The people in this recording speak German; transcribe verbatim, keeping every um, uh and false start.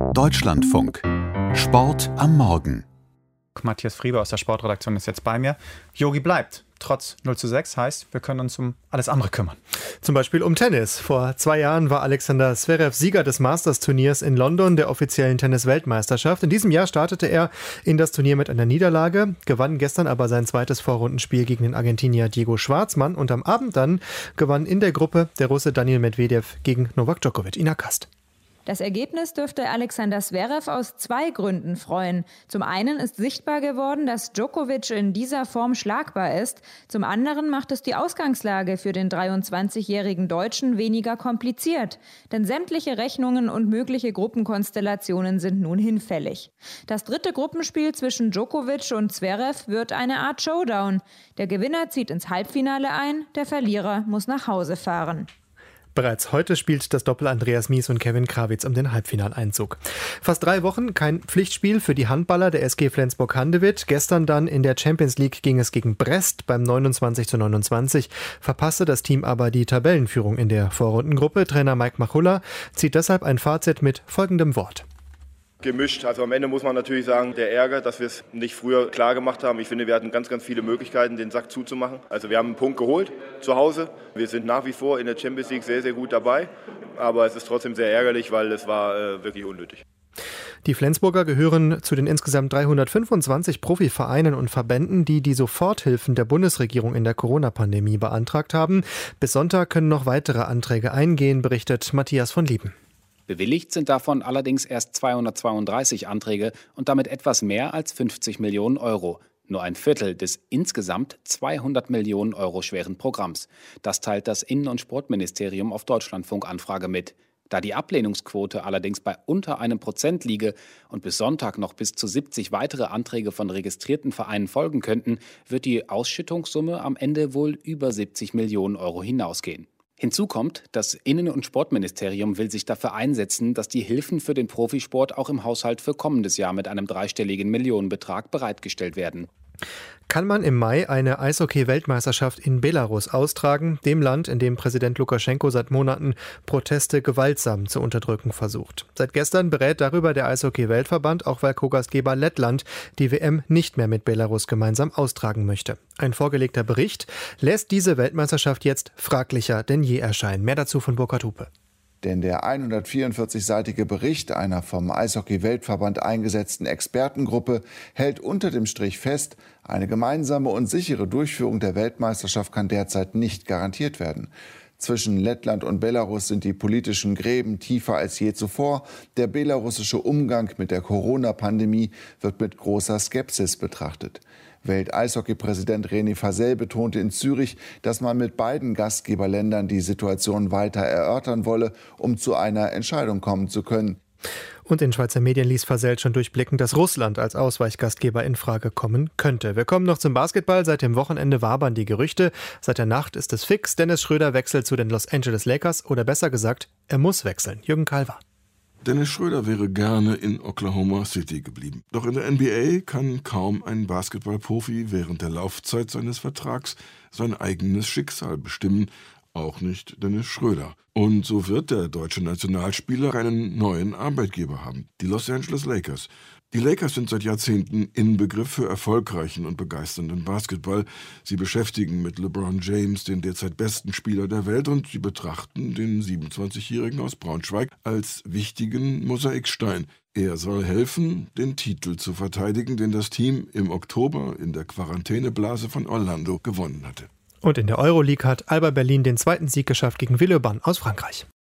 Deutschlandfunk. Sport am Morgen. Matthias Friebe aus der Sportredaktion ist jetzt bei mir. Yogi bleibt. Trotz null zu sechs heißt, wir können uns um alles andere kümmern. Zum Beispiel um Tennis. Vor zwei Jahren war Alexander Zverev Sieger des Masters-Turniers in London, der offiziellen Tennis-Weltmeisterschaft. In diesem Jahr startete er in das Turnier mit einer Niederlage, gewann gestern aber sein zweites Vorrundenspiel gegen den Argentinier Diego Schwartzmann und am Abend dann gewann in der Gruppe der Russe Daniil Medvedev gegen Novak Djokovic. Ina Kast. Das Ergebnis dürfte Alexander Zverev aus zwei Gründen freuen. Zum einen ist sichtbar geworden, dass Djokovic in dieser Form schlagbar ist. Zum anderen macht es die Ausgangslage für den dreiundzwanzigjährigen Deutschen weniger kompliziert. Denn sämtliche Rechnungen und mögliche Gruppenkonstellationen sind nun hinfällig. Das dritte Gruppenspiel zwischen Djokovic und Zverev wird eine Art Showdown. Der Gewinner zieht ins Halbfinale ein, der Verlierer muss nach Hause fahren. Bereits heute spielt das Doppel Andreas Mies und Kevin Krawitz um den Halbfinaleinzug. Fast drei Wochen kein Pflichtspiel für die Handballer der S G Flensburg-Handewitt. Gestern dann in der Champions League ging es gegen Brest beim neunundzwanzig zu neunundzwanzig. Verpasste das Team aber die Tabellenführung in der Vorrundengruppe. Trainer Mike Machulla zieht deshalb ein Fazit mit folgendem Wort. Gemischt. Also am Ende muss man natürlich sagen, der Ärger, dass wir es nicht früher klar gemacht haben. Ich finde, wir hatten ganz, ganz viele Möglichkeiten, den Sack zuzumachen. Also wir haben einen Punkt geholt zu Hause. Wir sind nach wie vor in der Champions League sehr, sehr gut dabei. Aber es ist trotzdem sehr ärgerlich, weil es war äh, wirklich unnötig. Die Flensburger gehören zu den insgesamt dreihundertfünfundzwanzig Profivereinen und Verbänden, die die Soforthilfen der Bundesregierung in der Corona-Pandemie beantragt haben. Bis Sonntag können noch weitere Anträge eingehen, berichtet Matthias von Lieben. Bewilligt sind davon allerdings erst zweihundertzweiunddreißig Anträge und damit etwas mehr als fünfzig Millionen Euro. Nur ein Viertel des insgesamt zweihundert Millionen Euro schweren Programms. Das teilt das Innen- und Sportministerium auf Deutschlandfunk-Anfrage mit. Da die Ablehnungsquote allerdings bei unter einem Prozent liege und bis Sonntag noch bis zu siebzig weitere Anträge von registrierten Vereinen folgen könnten, wird die Ausschüttungssumme am Ende wohl über siebzig Millionen Euro hinausgehen. Hinzu kommt, das Innen- und Sportministerium will sich dafür einsetzen, dass die Hilfen für den Profisport auch im Haushalt für kommendes Jahr mit einem dreistelligen Millionenbetrag bereitgestellt werden. Kann man im Mai eine Eishockey-Weltmeisterschaft in Belarus austragen, dem Land, in dem Präsident Lukaschenko seit Monaten Proteste gewaltsam zu unterdrücken versucht? Seit gestern berät darüber der Eishockey-Weltverband, auch weil Co-Gastgeber Lettland die W M nicht mehr mit Belarus gemeinsam austragen möchte. Ein vorgelegter Bericht lässt diese Weltmeisterschaft jetzt fraglicher denn je erscheinen. Mehr dazu von Burkhard Hupe. Denn der hundertvierundvierzigseitige Bericht einer vom Eishockey-Weltverband eingesetzten Expertengruppe hält unter dem Strich fest, eine gemeinsame und sichere Durchführung der Weltmeisterschaft kann derzeit nicht garantiert werden. Zwischen Lettland und Belarus sind die politischen Gräben tiefer als je zuvor. Der belarussische Umgang mit der Corona-Pandemie wird mit großer Skepsis betrachtet. Welt-Eishockey-Präsident René Fasel betonte in Zürich, dass man mit beiden Gastgeberländern die Situation weiter erörtern wolle, um zu einer Entscheidung kommen zu können. Und in Schweizer Medien ließ Fasel schon durchblicken, dass Russland als Ausweichgastgeber in Frage kommen könnte. Wir kommen noch zum Basketball. Seit dem Wochenende wabern die Gerüchte. Seit der Nacht ist es fix. Dennis Schröder wechselt zu den Los Angeles Lakers. Oder besser gesagt, er muss wechseln. Jürgen Kalver. Dennis Schröder wäre gerne in Oklahoma City geblieben. Doch in der N B A kann kaum ein Basketballprofi während der Laufzeit seines Vertrags sein eigenes Schicksal bestimmen. Auch nicht Dennis Schröder. Und so wird der deutsche Nationalspieler einen neuen Arbeitgeber haben. Die Los Angeles Lakers. Die Lakers sind seit Jahrzehnten Inbegriff für erfolgreichen und begeisternden Basketball. Sie beschäftigen mit LeBron James den derzeit besten Spieler der Welt und sie betrachten den siebenundzwanzigjährigen aus Braunschweig als wichtigen Mosaikstein. Er soll helfen, den Titel zu verteidigen, den das Team im Oktober in der Quarantäneblase von Orlando gewonnen hatte. Und in der Euroleague hat Alba Berlin den zweiten Sieg geschafft gegen Villeurbanne aus Frankreich.